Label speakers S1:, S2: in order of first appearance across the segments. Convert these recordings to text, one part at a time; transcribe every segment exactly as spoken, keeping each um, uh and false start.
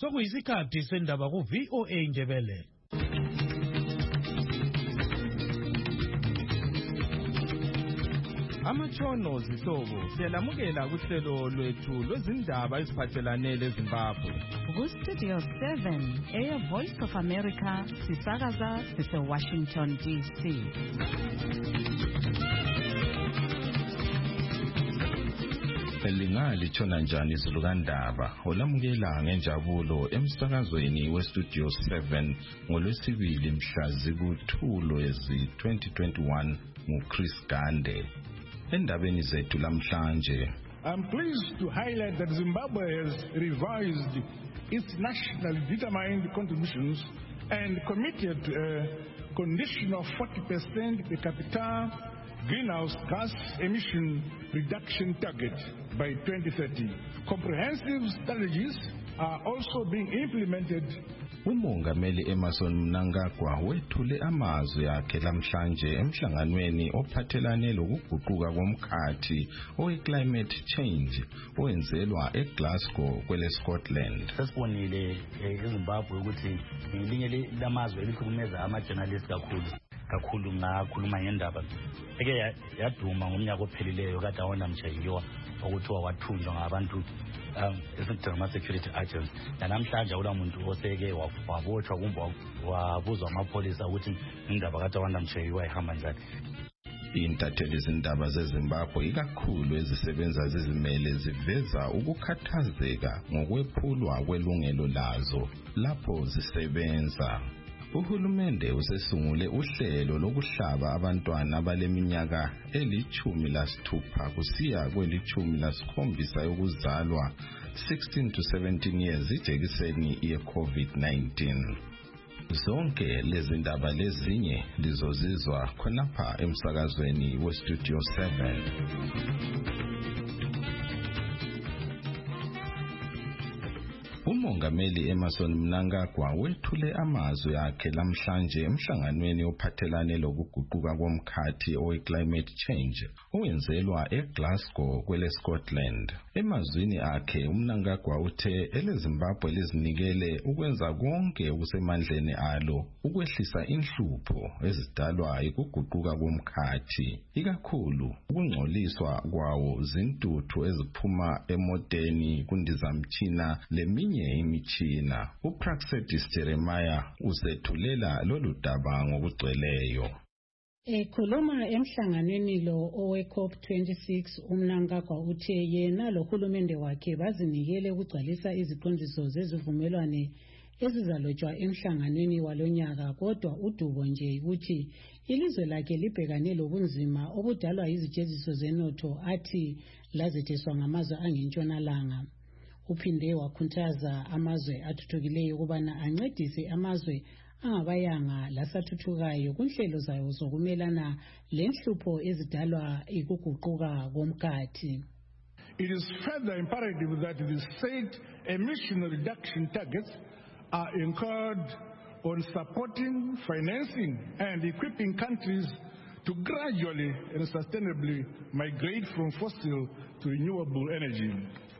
S1: Sokuyisikhathi sendaba ku V O A Ndebele.
S2: Amatshono zihlobo siyalamukela kuhlelo lwethu lwezindaba eziphathelane leZimbabwe.
S3: Ku Studio seven, Air Voice of America, sisakaza sise Washington D C.
S4: Lingalitshona njani izulu kandaba olamukela ngenjabulo emsakazweni we Studio seven ngolwesibili mhla ziku-two Lwezi twenty twenty-one nguChris Gande. Endabeni zethu lamhlanje,
S5: I'm pleased to highlight that Zimbabwe has revised its nationally determined contributions and committed to a condition of forty percent per capita greenhouse gas emission reduction target by twenty thirty. Comprehensive strategies are also being implemented.
S4: uMongameli Emmerson Mnangagwa wethule amazwi akhe lamhlanje emhlanganweni ophathelane lokuguquka komkhathi owe-climate change owenzelwa eGlasgow kwele Scotland.
S6: Sesibonile eZimbabwe ukuthi ilinye lamazwe elihlukumeza ama-journalists kakhulu kakhulu ngakhuluma ngendaba eke yaduma ngomnyaka ophelileyo kade awona mtshayiwa okuthiwa wathunjwa ngabantu um esithi ama-security agents. Namhlanje ula muntu oseke wabotshwa kumbe wabuzwa amapholisa ukuthi indaba kade awona mtshayiwa ihamba njani.
S4: Intatheli zindaba zeZimbabwe ikakhulu ezisebenza zizimele ziveza ukukhathazeka ngokwephulwa kwelungelo lazo lapho zisebenza. Uhulumende usesungule uhlelo lokuhlaba abantwana abaleminyaka elithumi lasithupha kusiya kwelithumi lasikhombisa yokuzalwa sixteen to seventeen years ijekiseni ye-COVID nineteen. Zonke lezi ndaba lezinye lizozizwa khonapha emsakazweni we Studio seven. uMongameli Emmerson Mnangagwa wethule amazwi akhe lamhlanje emhlanganweni ophathelane lokuguquka komkhathi owe-climate change owenzelwa eGlasgow kwele Scotland. Emazwini akhe uMnangagwa uthe eleZimbabwe lizinikele ukwenza konke okusemandleni alo ukwehlisa inhlupho ezidalwa ikuguquka komkhathi, ikakhulu ukungcoliswa kwawo zintuthu eziphuma emoteni kundizamtshina leminye imitshina. uPraxedis Jeremiah usethulela lolu daba ngokugcweleyo.
S7: Ekhuluma emhlanganweni lo owe COP twenty-six, uMnangagwa uthe yena lohulumende wakhe bazinikele ukugcwalisa iziqondiso zezivumelwane ezizalotshwa emhlanganweni walonyaka, kodwa udubo nje ukuthi ilizwe lakhe libhekane lobunzima obudalwa yizijeziso zenotho athi lazetheswa ngamazwe angentshonalanga. Uphinde wakhuthaza amazwe athuthukileyo ukubana ancedise amazwe angabayanga lasathuthukayo kunhlelo zayo zokumelana lenhlupho ezidalwa ikuguquka komkhathi.
S5: It is further imperative that the state emission reduction targets are incurred on supporting, financing, and equipping countries to gradually and sustainably migrate from fossil to renewable energy.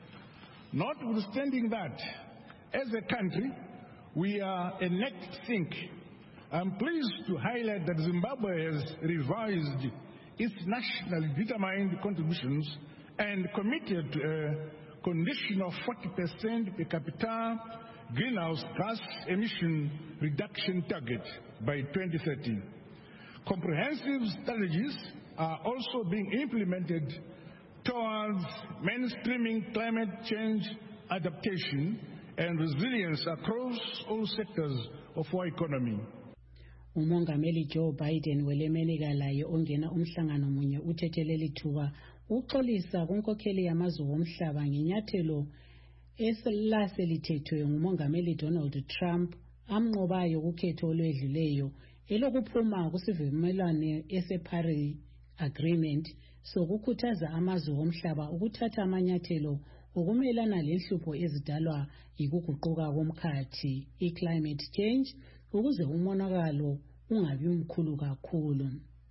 S5: Notwithstanding that, as a country, we are a net sink. I'm pleased to highlight that Zimbabwe has revised its nationally determined contributions and committed to a condition of forty percent per capita greenhouse gas emission reduction target by twenty thirty. Comprehensive strategies are also being implemented towards mainstreaming climate change adaptation and resilience across all sectors of our economy.
S7: uMongameli Joe Biden welemeleka laye ongena umhlangano munye uthetheleli thuba uxolisa kunkokheli yamazwe womhlaba ngenyathelo eselaselithethwe nguMongameli Donald Trump amnqobayo ukhetho olwedluleyo elokuphuma kusivumelwano eseParis Agreement sokukhuthaza amazwe womhlaba ukuthatha amanyathelo ukumelana lenhlupho ezidalwa yikuguquka komkhathi i-climate change ukuze umonakalo ungabi mkhulu kakhulu.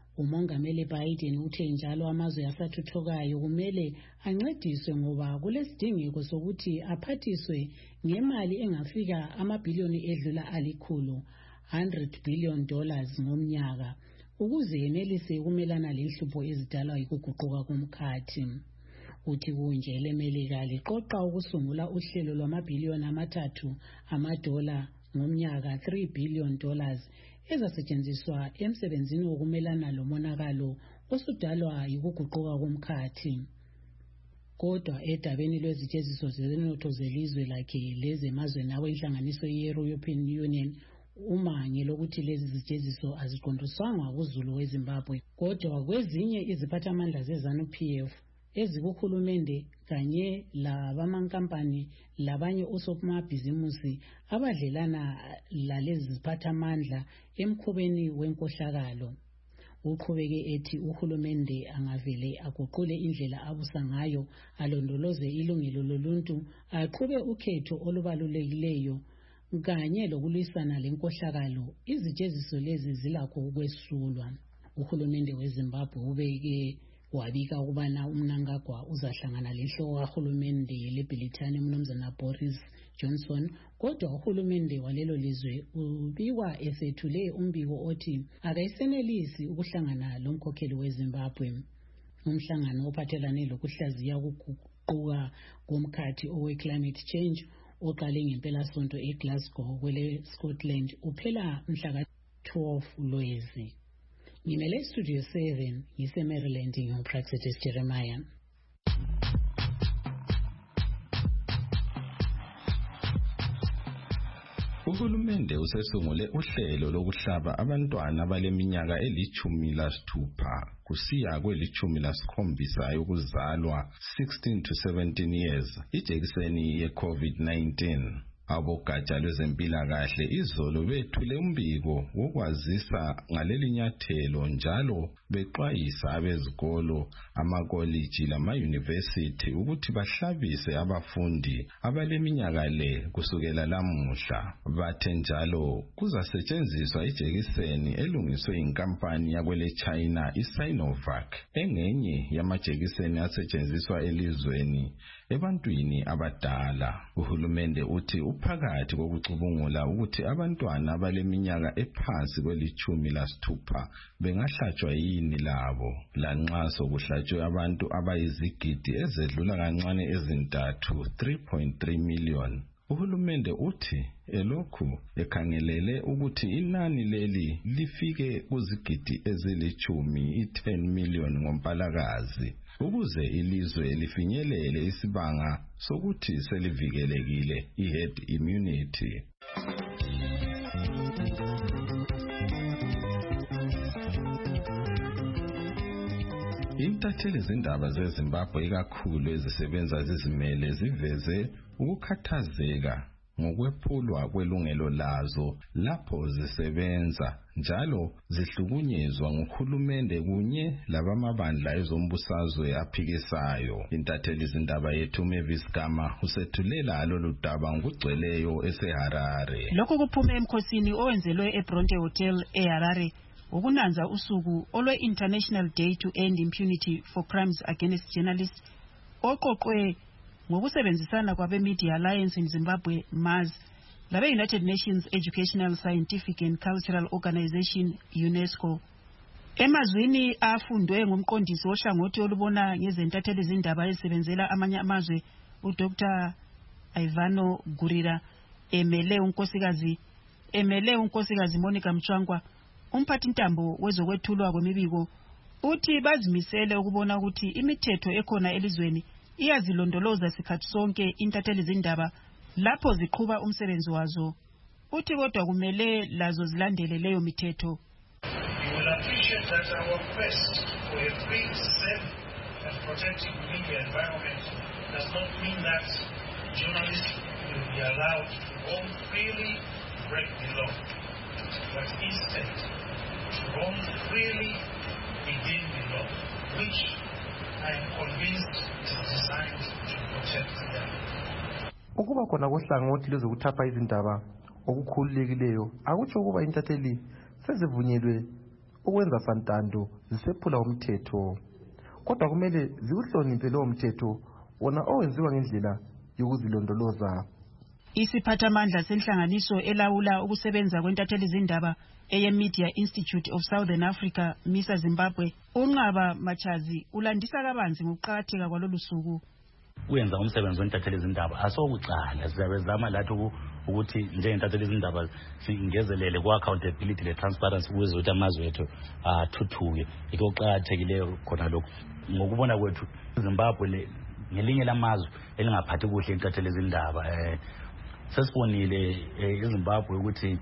S7: Umongameli Biden uthe njalo amazwe asathuthukayo kumele ancediswe ngoba kulesidingeko sokuthi aphathiswe ngemali engafika amabhiliyoni edlula alikhulu one hundred billion dollars ngomnyaka ukuze yenelise ukumelana lenhlupho ezidalwa yikuguquka komkhathi. Uthi kunje lemelika liqoqa ukusungula uhlelo lwamabhiliyoni amathathu amadola ngomnyaka three billion dollars ezasetshenziswa emsebenzini wokumelana lomonakalo osudalwa yikuguquka komkhathi. Kodwa edabeni lwezijeziso zenotho zelizwe lakhe lezemazweni awenhlanganiso ye-European Union umange lokuthi lezi zijeziso aziqondiswanga kuzulu weZimbabwe kodwa kwezinye iziphathamandla ze-ZANU-P F ezikuhulumende kanye labamankampani labanye osomabhizimusi abadlelana lalezi ziphathamandla emkhubeni wenkohlakalo. Uqhubeke ethi uhulumende angavele aguqule indlela abusa ngayo alondoloze ilungelo loluntu aqhube ukhetho olubalulekileyo kanye lokulwisana lenkohlakalo. Izijeziso lezi zilakho ukwesulwa. Uhulumende weZimbabwe ubeke wabika ukubana uMnangagwa uzahlangana lenhloko kahulumende leBrithani uMnumzana Boris Johnson kodwa uhulumende walelo lizwe ubikwa esethule umbiko othi akayisenelisi ukuhlangana lomkhokheli weZimbabwe. Umhlangano ophathelane lokuhlaziya ukuguquka komkhathi owe climate change oqale ngempela sonto eGlasgow kwele Scotland uphela mhla twelve Lwezi. Ngimele Studio seven ngise Maryland ngoPraxis Jeremiah.
S4: Uhulumende usesungule uhlelo lokuhlaba abantwana baleminyaka elithumi lasithupha kusiya kwelithumi lasikhombisa yokuzalwa sixteen to seventeen years ijekiseni ye-COVID nineteen. Abogatsha lwezempilakahle izolo bethule umbiko wokwazisa ngaleli nyathelo njalo bexwayisa abezikolo, amakoliji lama-university ukuthi bahlabise abafundi abaleminyaka le kusukela lamuhla. Bathe njalo kuzasetshenziswa ijekiseni elungiswe inkampani yakwele China iSinovac engenye yamajekiseni asetshenziswa elizweni ebantwini abadala. Uhulumende uthi uphakathi kokucubungula ukuthi abantwana abaleminyaka ephansi kwelithumi lasithupha bengahlatshwa yini labo. Lanxa sokuhlatshwe abantu abayizigidi ezedlula kancane ezintathu three point three million. Uhulumende uthi elokhu ekhangelele ukuthi inani leli lifike kuzigidi ezilithumi ten million ngompalakazi ukuze ilizwe lifinyelele isibanga sokuthi selivikelekile i-herd immunity. Intatheli zindaba zeZimbabwe ikakhulu ezisebenza zizimele ziveze ukukhathazeka ngokwephulwa kwelungelo lazo lapho zisebenza njalo zihlukunyezwa nguhulumende kunye labamabandla ezombusazwe aphikisayo. Intatheli zindaba yethu Mavis Gama usethulela lolu daba ngokugcweleyo eseHarare.
S8: Lokho kuphume emkhosini owenzelwe eBronte Hotel eHarare ukunanza usuku olwe International Day to End Impunity for Crimes Against Journalists oqoqwe ngokusebenzisana kwabe Media Alliance in Zimbabwe M A Z labe United Nations Educational, Scientific and Cultural Organization UNESCO. Emazwini afundwe ngumqondisi ohlangothi olubona ngezentatheli zindaba ezisebenzela amanye amazwe uDr Ivano Gurira emele unkosikazi emele unkosikazi Monica Mchwangwa umphathi ntambo wezokwethulwa kwemibiko uthi bazimisele ukubona ukuthi imithetho ekhona elizweni iyazilondoloza sikhathi sonke intatheli zindaba lapho ziqhuba umsebenzi wazo. Uthi kodwa kumele lazo zilandele leyo mithetho.
S9: You will appreciate that our quest for a free, safe and protected media environment does not mean that journalists will be allowed to roam freely, break the law, but instead to roam freely within the law, which I am convinced is designed to protect them.
S10: Ukuba khona kohlangothi lwezokuthapha izindaba okukhululekileyo akutsho ukuba intatheli sezivunyelwe ukwenza santando zisephula umthetho, kodwa kumele ziwuhloniphe lowo mthetho wona owenziwa ngendlela yokuzilondoloza.
S8: Isiphathamandla senhlanganiso elawula ukusebenza kwentatheli zindaba eye-Media Institute of Southern Africa, MISA Zimbabwe, uNqaba Machazi ulandisa kabanzi ngokuqakatheka kwalolu suku.
S6: Uyenza umsebenzi wentatheli zindaba asokucala sizabezama lathi ukuthi njengentatheli zindaba singezelele ku-accountability le-transparency ukuze ukuthi amazwe ethu athuthuke. Yikho kuqakathekileyo khona lokhu. Ngokubona kwethu iZimbabwe ngelinye lamazwe elingaphathi kuhle intatheli zindaba. Eh, sesibonile iZimbabwe ukuthi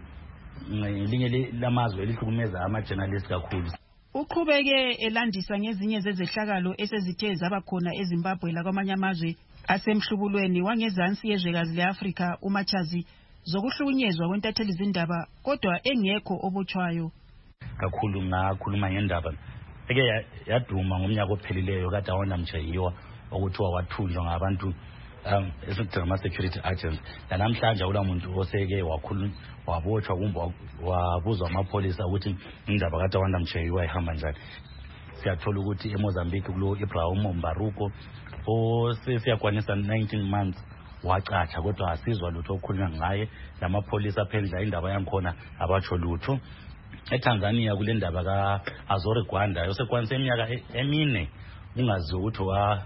S6: ngelinye lamazwe elihlukumeza ama-journalist kakhulu.
S8: Uqhubeke elandisa ngezinye zezehlakalo esezithe zaba khona eZimbabwe lakwamanye amazwe asemhlubulweni wangezansi yezwekazi le-Afrika uMachazi zokuhlukunyezwa kwentatheli zindaba kodwa engekho obotshwayo.
S6: Kakhulu ngakhuluma ngendaba eke yaduma ngomnyaka ophelileyo kade awona mtshayiwa okuthiwa wathunjwa ngabantu um esithi ama-security agents. Namhlanje ulamuntu oseke wakhuluma wabotshwa kumbe wabuzwa amapholisa ukuthi indaba kade awanda mtshayiwa ihamba njani. Siyathola ukuthi eMozambique kulo Ibrahim Mbaruko osesiyakwanisa nineteen months wacatsha kodwa asizwa lutho okukhulunywa ngaye. Lamapholisa aphendla indaba yankhona abatsho lutho. ETanzania kule ndaba ka-Azori Gwanda yosekwanise iminyaka emine ungaziwa ukuthi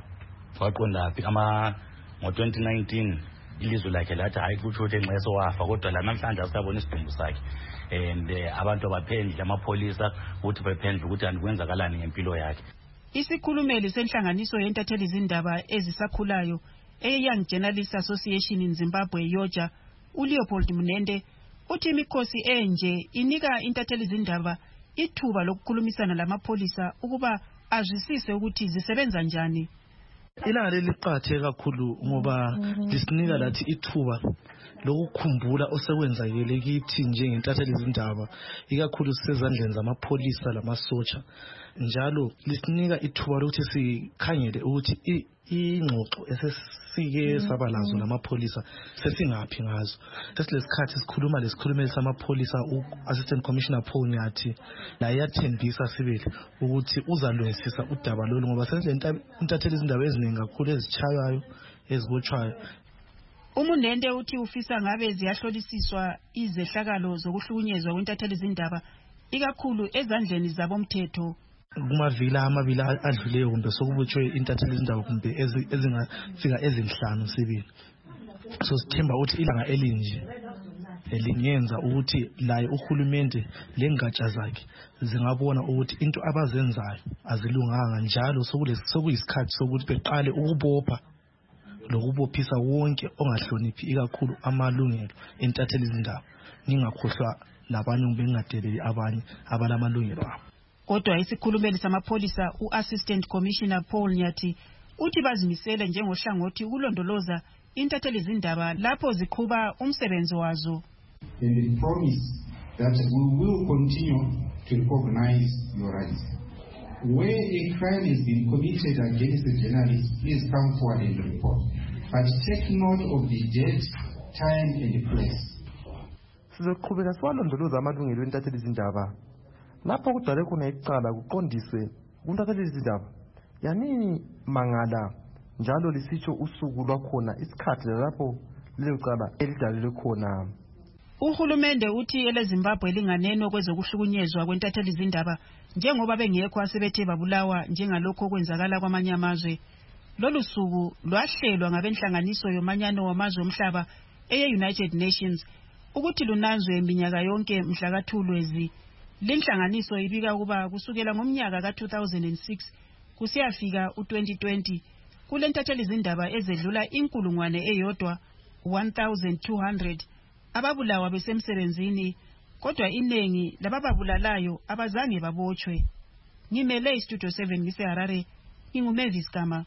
S6: waqondaphi ama ngo-twenty nineteen ilizwe lakhe lathi hayi kutsho ukuthi enxeso wafa kodwa la namhlanje asabona isidumbu sakhe. And abantu abaphendla amapholisa ukuthi bephendla ukuthi andikwenzakalani ngempilo yakhe.
S8: Isikhulumeli senhlanganiso yentatheli zindaba ezisakhulayo e-Young Journalists Association in Zimbabwe Yoja uLeopold Munende uthi imikhosi enje inika intatheli zindaba ithuba lokukhulumisana lamapholisa ukuba azwisise ukuthi zisebenza njani.
S11: Ilanga leli liqhathe kakhulu ngoba lisinika lathi ithuba lokukhumbula osekwenzakele kithi njengentatheli zindaba ikakhulu sisezandleni zamapholisa lamasotsha. Njalo lisinika ithuba lokuthi sikhangele ukuthi ingxoxo esesike saba lazo lamapholisa sesingaphi ngazo. Sesilesikhathi sikhuluma lesikhulumeli samapholisa u-Assistant Commissioner Paul Nyathi la yathembisa sibili ukuthi uzalungisisa udaba lolu ngoba sesinentatheli izindaba eziningi kakhulu ezichayayo ezibotshwayo.
S8: Umunende uthi ufisa ngabe ziyahlolisiswa izehlakalo zokuhlukunyezwa kwentatheli izindaba ikakhulu ezandleni zabomthetho.
S11: Kumavila amabili adluleyo kumbe sokubotshwe intatheli izindaba kumbe ezingafika ezinhlanu sibili. So sithemba ukuthi ilanga elinje elingenza ukuthi laye uhulumende lengatsha zakhe zingabona ukuthi into abazenzayo azilunganga njalo sokuyisikhathi sokuthi beqale ukubopha lokubophisa wonke ongahloniphi ikakhulu amalungelo entatheli izindaba. Ngingakhohlwa labanye bengadeleli abanye abalamalungelo abo.
S8: Kodwa isikhulumeli samapholisa u-Assistant Commissioner Paul Nyathi uthi bazimisele njengohlangothi ukulondoloza intatheli zindaba lapho ziqhuba umsebenzi wazo.
S12: And we promise that we will continue to recognize your rights. Where a crime has been committed against a journalist, please come forward and report. But take note of the date, time and place.
S10: Sizoqhubeka siwalondoloza amalungelo entatheli zindaba. Lapho kudale khona icala kuqondiswe kuntatheli izindaba yanini mangala njalo lisitsho usuku lwakhona isikhathi lapho lelo cala elidalelwe khona.
S8: Uhulumende uthi eleZimbabwe linganeno kwezokuhlukunyezwa kwentatheli izindaba njengoba bengekho asebethe babulawa njengalokho okwenzakala kwamanye amazwe. Lolu suku lwahlelwa ngabenhlanganiso yomanyano wamazwe omhlaba eye-United Nations ukuthi lunanzwe iminyaka yonke mhla ka-two Lwezi. Linhlanganiso ibika ukuba kusukela ngomnyaka ka two thousand six kusiyafika u-twenty twenty kulentatheli izindaba ezedlula inkulungwane eyodwa one thousand two hundred ababulawa besemsebenzini kodwa iningi labababulalayo abazange babotshwe. Ngimele iStudio seven ngise Harare, nginguMavis Kama.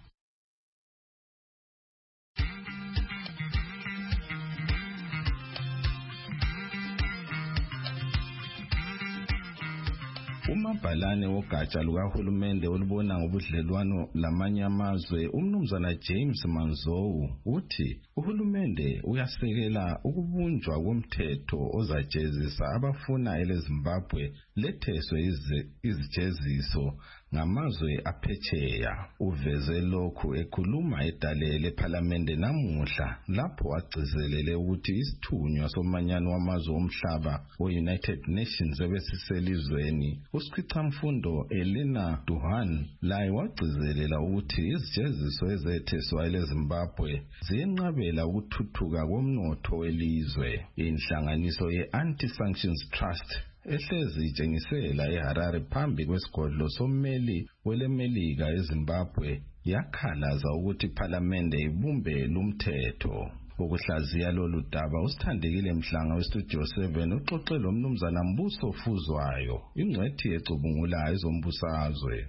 S4: Umabhalane wogatsha lukahulumende olubona ngobudlelwano lamanye amazwe umnumzana James Manzou uthi uhulumende uyasekela ukubunjwa komthetho ozajezisa abafuna eleZimbabwe letheswe izijeziso ngamazwe aphetsheya. Uveze lokhu ekhuluma edale lePhalamende namuhla lapho agcizelele ukuthi isithunywa somanyano wamazwe omhlaba we-United Nations ebesiselizweni uSikhwicamfundo Elena Duhan laye wagcizelela ukuthi izijeziso ezetheswa eleZimbabwe ziyenqabela ukuthuthuka komnotho welizwe. Inhlanganiso ye-Anti-Sanctions Trust ehlezi itshengisela eHarare phambi kwesigodlo sommeli welemelika eZimbabwe yakhalaza ukuthi iPhalamende ibumbe lumthetho. Ukuhlaziya lolu daba usithandekile Mhlanga weStudio seven uxoxe lo mnumzana Mbuso Fuzwayo ingcwethi ecubungula ezombusazwe.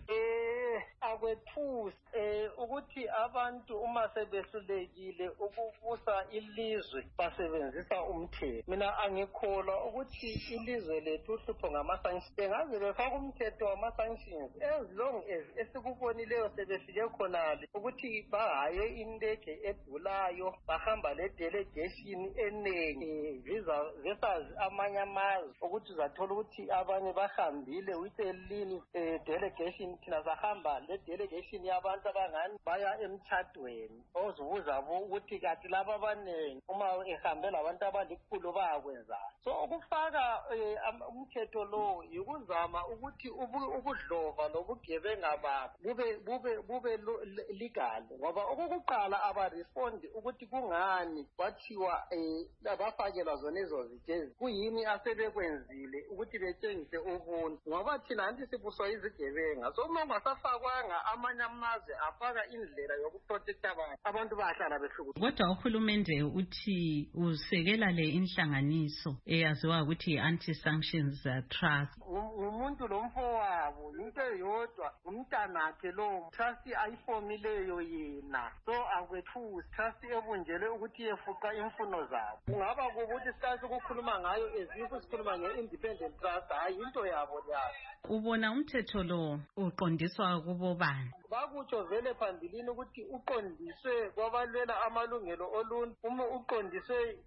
S13: Akwethusi ukuthi abantu uma sebehlulekile ukubusa ilizwe basebenzisa umthetho. Mina angikholwa ukuthi ilizwe lethu uhlupho ngama-sanctions bengaze befaka umthetho wama-sanctions as long as esikubonileyo sebefike khonale ukuthi bahaye indege edulayo bahamba le-delegation enengi versus amanye amazwe ukuthi uzathola ukuthi abanye bahambile with a lean delegation thina sahamba le-delegation yabantu abangani baya emtshadweni ozibuza ukuthi kathi laba abanengi uma ehambe labantu abalikhulu bayakwenzana. So ukufaka umthetho lo yikuzama ukuthi ubudlova lobugebenga babo bube bube bube legal ngoba okukuqala abarespondi ukuthi kungani kwathiwa abafakelwa zona ezo zijezi kuyini asebekwenzile ukuthi betshengise ubuntu ngoba thina anti sibuswa izigebenga. So uma ungasafakwanga amanye amazwe afaka indlela yokuprotecta abantu abantu bahlala behluku.
S7: Kodwa uhulumende uthi usekela le inhlanganiso eyaziwa ukuthi Anti-Sanctions Trust.
S13: Umuntu lomfowabo into eyodwa umntanakhe lo trust ayifomileyo yena. So akwethusi trust ebunjele ukuthi yefuqa imfuno zabo. Kungaba kubuthi sithathe ukukhuluma ngayo ezifu sikhuluma nge-independent trust hayi into yabo leyo.
S7: Ubona umthetho lo uqondiswa kubo bani?
S13: Bakutsho vele phambilini ukuthi uqondiswe kwabalwela amalungelo oluntu uma uqondiswe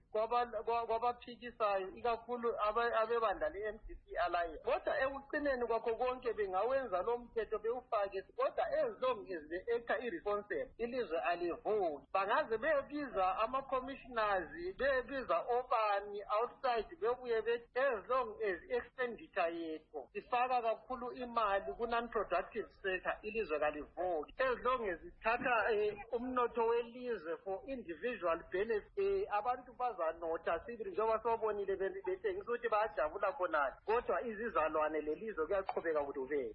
S13: kwabaphikisayo ikakhulu abebandla le-M D C Alliance. Kodwa ekucineni kwakho konke bengawenza lo mthetho bewufake kodwa as long as be-acta irresponsible ilizwe alivuki. Bangaze bebiza ama-commissioners bebiza obani outside bebuye bethi as long as expenditure yethu sifaka kakhulu imali ku-non-productive sector ilizwe kalivuki. As long as ithatha umnotho welizwe for individual benefit abantu bazanotha sibili njengoba sobonile betshengisa ukuthi bayajabula khonale kodwa izizalwane lelizwe kuyaqhubeka kudubeka.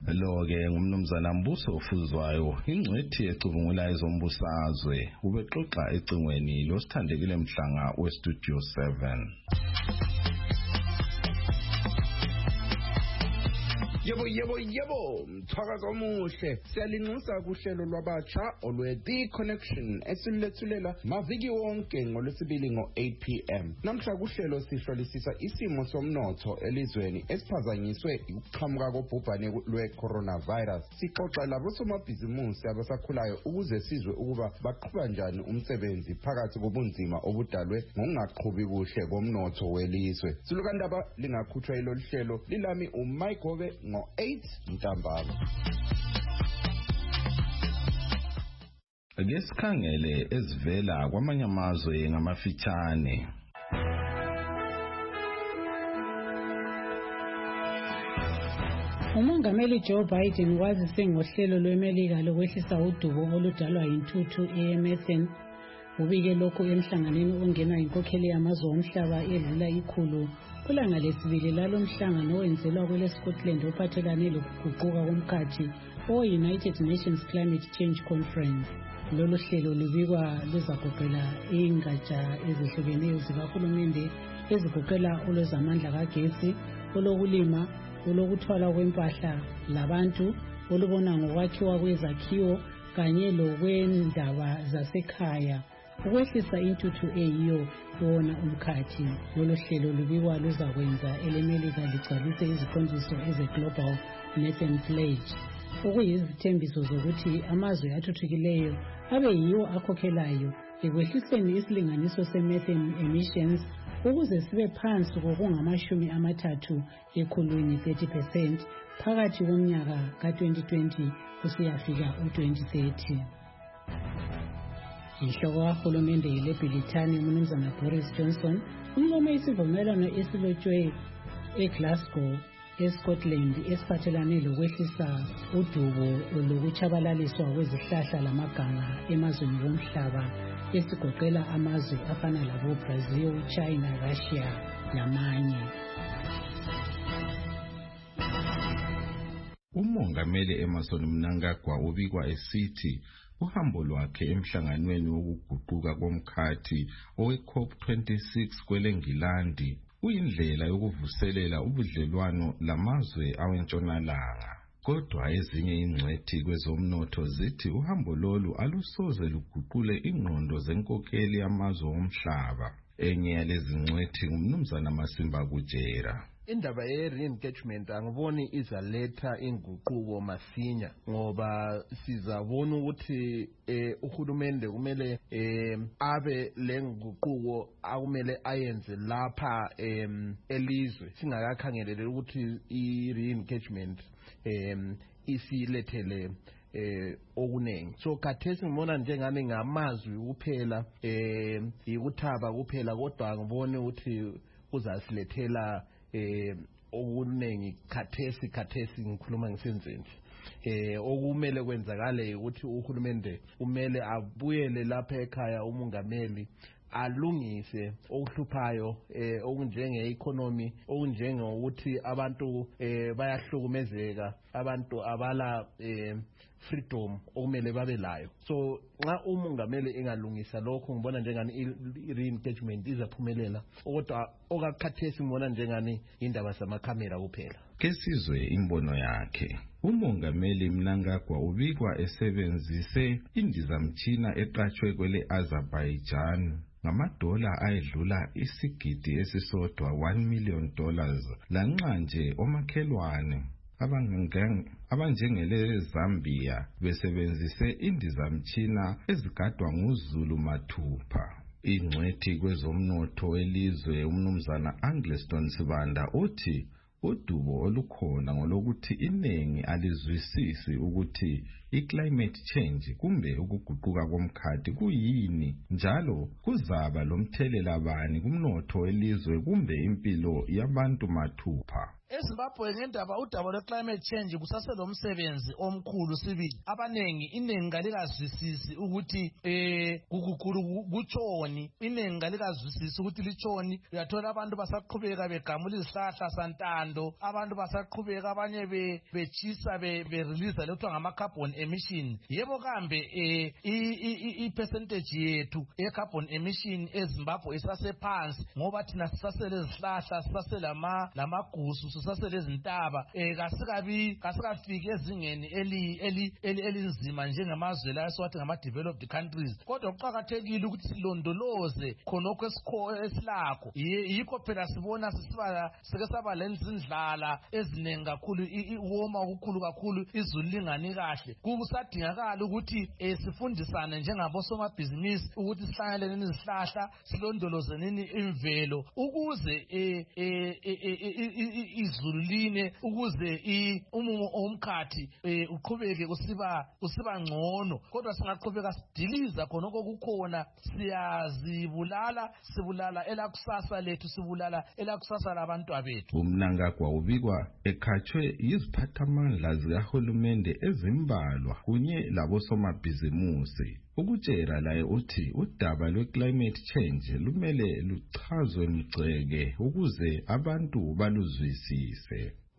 S4: Lo-ke ngumnumzana Mbuso Fuzwayo ingcwethi ecubungula ezombusazwe ubexoxa ecingweni losithandekile Mhlanga weStudio seven.
S14: Yebo yebo yebo mthakazo omuhle siyalinxusa kuhlelo lwabatsha olwe The Connection esilethulela maviki wonke ngolwesibili ngo eight p m namhla kuhlelo sihlolisisa isimo somnotho elizweni esiphazanyiswe ukuqhamuka kobhubhane lwe-coronavirus. Sixoxa labosomabhizimusi abasakhulayo ukuze sizwe ukuba baqhuba njani umsebenzi phakathi kobunzima obudalwe ngokungaqhubi kuhle komnotho welizwe. Silukandaba lingakhutshwa ilolu hlelo lilami uMike Gobe ngo eight ntambama.
S4: Ake sikhangele ezivela kwamanye amazwe ngamafitshane.
S7: Umongameli Joe Biden wazise ngohlelo lwemelika lokwehlisa udubo oludalwa yintuthu e-M S N. Ubike lokhu emhlanganweni ongenwa inkokheli yamazwe omhlaba edlula ikhulu kulanga lesibili lalo mhlangano owenzelwa kwele Scotland ophathelane lokuguquka komkhathi o-United Nations Climate Change Conference. Lolu hlelo lubikwa luzagoqela ingatsha ezihlukeneyo zikahulumende ezigoqela olwezamandla kagesi, olokulima, olokuthwala kwempahla labantu, olubona ngokwakhiwa kwezakhiwo kanye lokwendaba zasekhaya. ukwehlisa intuthu eyiyo wona umkhathi. Lolu hlelo lubikwa luzakwenza elemelika ligcwalise iziqondiso eze-Global Methane Pledge, okuyizithembiso zokuthi amazwe athuthukileyo abe yiwo akhokhelayo ekwehliseni isilinganiso se-methane emissions ukuze sibe phansi kokungamashumi amathathu ekhulwini thirty percent phakathi komnyaka ka-twenty twenty kusiyafika u-twenty thirty. Inhloko kahulumende yile-Bhilithani uMnumzana Boris Johnson uncome isivumelwano esilotshwe eGlasgow eScotland esiphathelane lokwehlisa udubo lokutshabalaliswa kwezihlahla lamaganga emazweni womhlaba esigoqela amazwe afana labo-Brazil, China, Russia namanye.
S4: Umongameli Emmerson Mnangagwa ubikwa esithi uhambo lwakhe emhlanganweni wokuguquka komkhathi owe-COP twenty-six kweleNgilandi uyindlela yokuvuselela ubudlelwano lamazwe awentshonalanga. Kodwa ezinye ingcwethi kwezomnotho zithi uhambo lolu alusoze luguqule ingqondo zenkokheli yamazwe omhlaba. Enye yalezi ngcwethi ngumnumzana Masimba Kujera.
S15: Indaba ye-re-engagement angiboni izaletha inguquko masinya ngoba sizabona ukuthi eh, uhulumende kumele eh, abe lenguquko akumele ayenze lapha eh, elizwe singakakhangelele ukuthi i-re-engagement eh, isilethele eh okunengi. So khathesi ngibona njengani ngamazwi kuphela eh ikuthaba kuphela kodwa ngibone ukuthi kuzasilethela eh okunengi khathesi khathesi ngikhuluma ngisenzeni. Eh okumele kwenzakale ukuthi uhulumende kumele abuyele lapha ekhaya umongameli alungise okuhluphayo eh okunjenge economy okunjenge ukuthi abantu eh bayahlukumezeka abantu abala eh freedom okumele babe layo. So nxa umongameli engalungisa lokho ngibona njengani i-re-engagement izaphumelela kodwa okakhathesi ngibona njengani indaba zamakhamera kuphela.
S4: Kesizwe imbono yakhe. Umongameli Mnangagwa ubikwa esebenzise indizamtshina eqatshwe kwele Azerbaijan ngamadola ayedlula isigidi esisodwa one million dollars lanxa nje omakhelwane abanjengele Zambia besebenzise indizamtshina ezigadwa nguZulu mathupha. Ingcwethi kwezomnotho elizwe umnumzana Angleston Sibanda uthi udubo olukhona ngolokuthi inengi alizwisisi ukuthi i-climate change kumbe ukuguquka komkhathi kuyini njalo kuzaba lomthelela bani kumnotho welizwe kumbe impilo yabantu mathupha.
S11: eZimbabwe ngendaba udaba lwe-climate change kusaselomsebenzi omkhulu sibili. Abanengi inengi kalikazwisisi ukuthi eh kukukhulu kutshoni, inengi kalikazwisisi ukuthi litshoni. Uyathola abantu basaqhubeka begamula izihlahla santando, abantu basaqhubeka abanye betshisa be-release lethwa ngama-carbon emission. Yebo kambe eh i-percentage yethu ye-carbon emission eZimbabwe isasephansi ngoba thina sisasele izihlahla sisasele lamagusu saselezintaba eh kasikabi kasikafiki ezingeni eli eli elinzima njengamazwe la esiwathi ngama developed countries. Kodwa kuqhakathekile ukuthi silondoloze khonokho esilakho. Yikho phela sibona sisiba sike saba lenzindlala ezinengi kakhulu, iwoma okukhulu kakhulu, izulu lingani kahle. Kusadingakala ukuthi sifundisane njengabosomabhizinisi ukuthi sihlangane nezihlahla silondoloze nini imvelo ukuze izulu line ukuze umumo omkhathi uqhubeke usiba usiba ngcono. Kodwa singaqhubeka sidiliza khonoko kukhona siyazibulala, sibulala elakusasa lethu, sibulala elakusasa labantu abethu.
S4: uMnangagwa ubikwa ekhatshwe yiziphathamandla zikahulumende ezimbalwa kunye labosomabhizimusi. Ukutshela laye uthi udaba lwe-climate change lumele luchazwe mgceke ukuze abantu baluzwisise.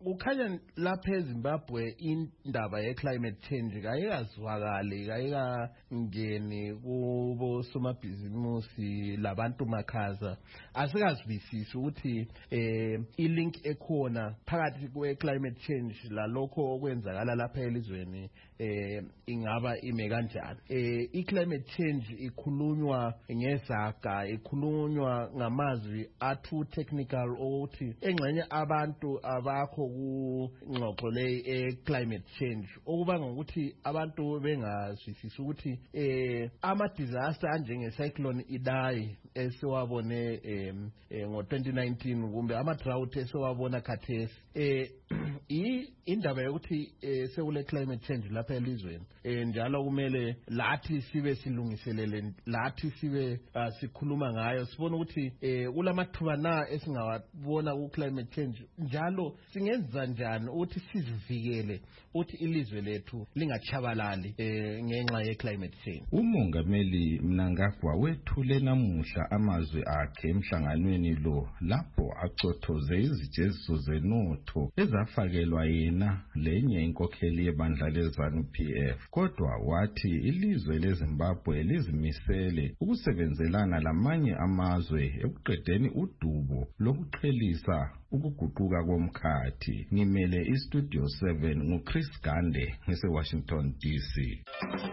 S15: kukhanya lapha eZimbabwe indaba ye climate change kayikazwakali kayikangeni kubo somabhizimusi labantu makhaza asikazwisisi ukuthi eh ilink ekhona phakathi kwe climate change lalokho okwenzakala lapha elizweni eh ingaba ime kanjani. Eh I climate change ikhulunywa ngezaga, ikhulunywa ngamazwi athu technical ukuthi engxenye abantu abakho kungxoxo le e climate change okuba ngokuthi abantu bengazwisisi ukuthi eh ama disaster anjenge cyclone Idai esiwabone em ngo twenty nineteen kumbe ama drought esiwabona khathesi eh indaba yokuthi sekule climate change lapha elizweni eh njalo kumele lathi sibe silungiselele lathi sibe sikhuluma ngayo sibona ukuthi eh kulamathuba na esingawabona ku climate change njalo singenza njani ukuthi sizivikele ukuthi ilizwe lethu lingachabalali eh ngenxa ye climate change.
S4: Umongameli Mnangagwa wethule namuhla amazwi akhe emhlanganweni lo lapho acothoze izijeziso zenotho ezafakelwa yena lenye inkokheli yebandla leZANU P F. Kodwa wathi ilizwe leZimbabwe lizimisele ukusebenzelana lamanye amazwe ekuqedeni udubo lokuqhelisa ukuguquka komkhathi. Ngimele iStudio seven nguChris Gande ngise Washington D C.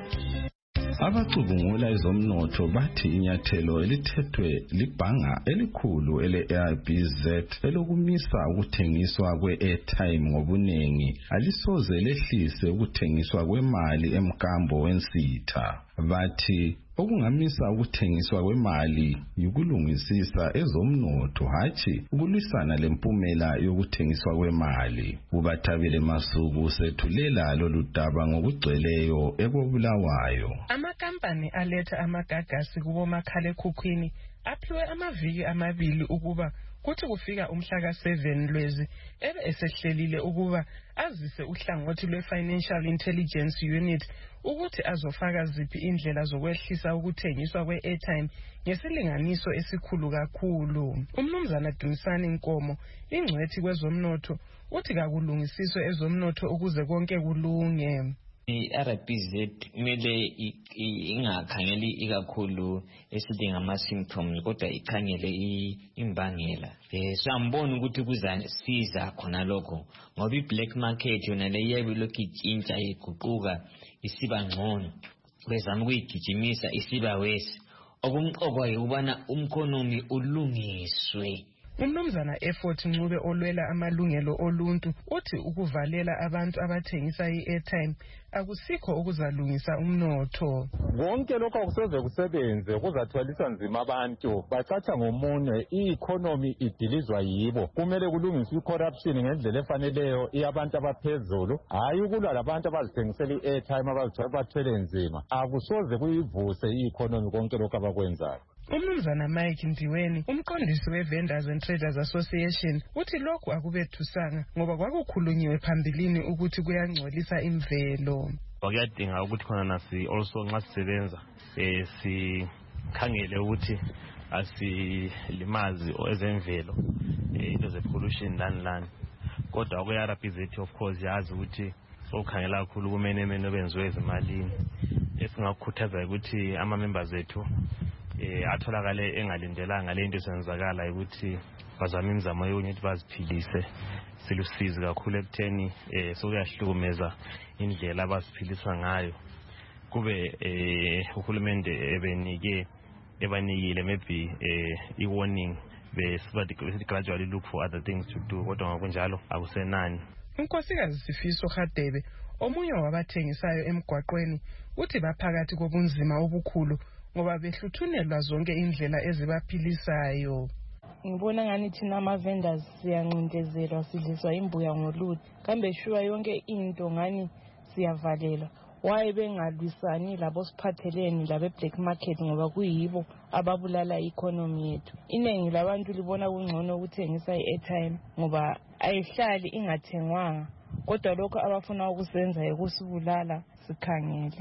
S4: Abacubungula ezomnotho bathi inyathelo elithethwe libhanga elikhulu ele A R B Z elokumisa ukuthengiswa kwe-airtime ngobunengi alisoze lehlise ukuthengiswa kwemali emkambo wensitha. Bathi okungamisa ukuthengiswa kwemali yukulungisisa ezomnotho hathi ukulwisana lempumela yokuthengiswa kwemali. Ubathabile Masuku sethulela lolu daba ngokugcweleyo ekobulawayo.
S16: Amakampani aletha amagagasi kubo makhalekhukhwini aphiwe amaviki amabili ukuba kuthi kufika umhla ka seven Lwezi ebe esehlelile ukuba azise uhlangothi lwe-Financial Intelligence Unit ukuthi azofaka ziphi indlela zokwehlisa ukuthengiswa kwe-airtime ngesilinganiso esikhulu kakhulu. Umnumzana Dumisani Nkomo, ingcwethi kwezomnotho, uthi kakulungisiswe ezomnotho ukuze konke kulunge.
S17: I-R B Z kumele ingakhangeli ikakhulu esithi ngama-symptoms kodwa ikhangele imbangela. Eh siyambona ukuthi kuzasiza khona lokho ngoba i-black market yona le iyabe lokhu itshintsha iguquka isiba ngcono bezama ukuyigijimisa isiba wesi okumqokwa yikubana umkhonomi ulungiswe.
S16: Umnumzana Effort Ncube olwela amalungelo oluntu uthi ukuvalela abantu abathengisa i-airtime akusikho okuzalungisa umnotho.
S18: Konke lokho akusoze kusebenze kuzathwalisa nzima abantu bacaca ngomunye i-economy idilizwa yibo. Kumele kulungiswe i-corruption ngendlela efaneleyo iyabantu abaphezulu hayi ukulwa labantu abazithengisela i-airtime abathwele nzima. Akusoze kuyivuse i-economy konke lokho abakwenzayo.
S16: Umnumzana Mike Ndiweni, umqondisi we-Vendors and Traders Association, uthi lokhu akubethusanga ngoba kwakukhulunyiwe phambilini ukuthi kuyangcolisa imvelo.
S19: Kwakuyadinga ukuthi khona nasi also nxa sisebenza eh sikhangele ukuthi asilimazi ezemvelo eh into ze pollution lani lani. Kodwa ku R B Z of course yazi ukuthi sokukhangela kakhulu kumenemene obenziwe ezimalini. Esingakukhuthaza ukuthi ama members ethu eh atholakale engalindelanga lento esenzakala ukuthi bazama imizamo yokuthi baziphilise silusizi kakhulu ekutheni eh sokuyahlukumeza indlela abasiphilisa ngayo kube eh uhulumende ebenike ebanikile maybe eh i-warning bese gradually look for other things to do kodwa ngokunjalo akusenani.
S16: Unkosikazi Sifiso Hadebe omunye wabathengisayo emgwaqweni uthi baphakathi kobunzima obukhulu ngoba behluthunelwa zonke indlela ezibaphilisayo.
S20: Ngibona ngani thina ama-vendors siyancindezelwa sidliswa imbuya ngoluthi kambe shuwa yonke into ngani siyavalelwa. Waye bengalwisani labo siphatheleni labe black market ngoba kuyibo ababulala i-economy yethu. Inengi labantu libona kungcono ukuthengisa i-airtime ngoba ayihlali ingathengwanga kodwa lokho abafuna ukusenza ukusibulala sikhangele.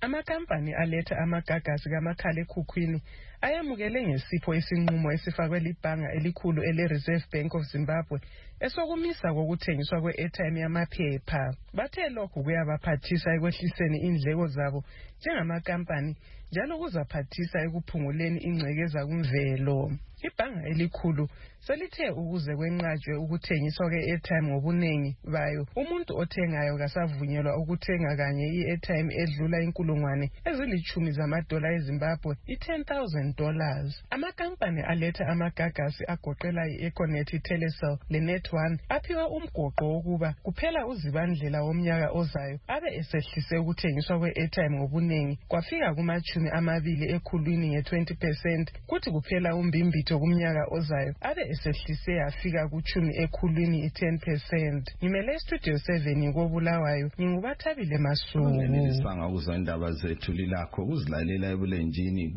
S16: Amakampani aletha amagagasi kamakhalekhukhwini ayamukele ngesipho esinqumo esifakwe libhanga elikhulu ele-Reserve Bank of Zimbabwe esokumisa kokuthengiswa kwe-airtime yamaphepha. Bathe lokhu kuyabaphathisa ekwehliseni indleko zabo njengamakampani njalo kuzaphathisa ekuphunguleni ingcekeza kumvelo. Ibhanga elikhulu selithe ukuze kwenqatshwe ukuthengiswa kwe-airtime ngobuningi bayo, umuntu othengayo kasavunyelwa ukuthenga kanye i-airtime edlula inkulungwane ezilithumi zamadola eZimbabwe, i-ten thousand dollars. Amakampani aletha amagagasi agoqela i-Econet, i-Telecel le-Net one aphiwa umgoqo wokuba kuphela uZibandlela womnyaka ozayo abe esehlise ukuthengiswa kwe-airtime ngobuningi kwafika kumachumi amabili ekhulwini nge-twenty percent, kuthi kuphela umbimbitho kumnyaka ozayo abe esehlise yafika kuchumi ekhulwini i-ten percent. Ngimele Studio seven koBulawayo, ngingubathabile Masuku.
S4: Ngelisanga ukuzwa indaba zethu lilakho ukuzilalela ebulenjini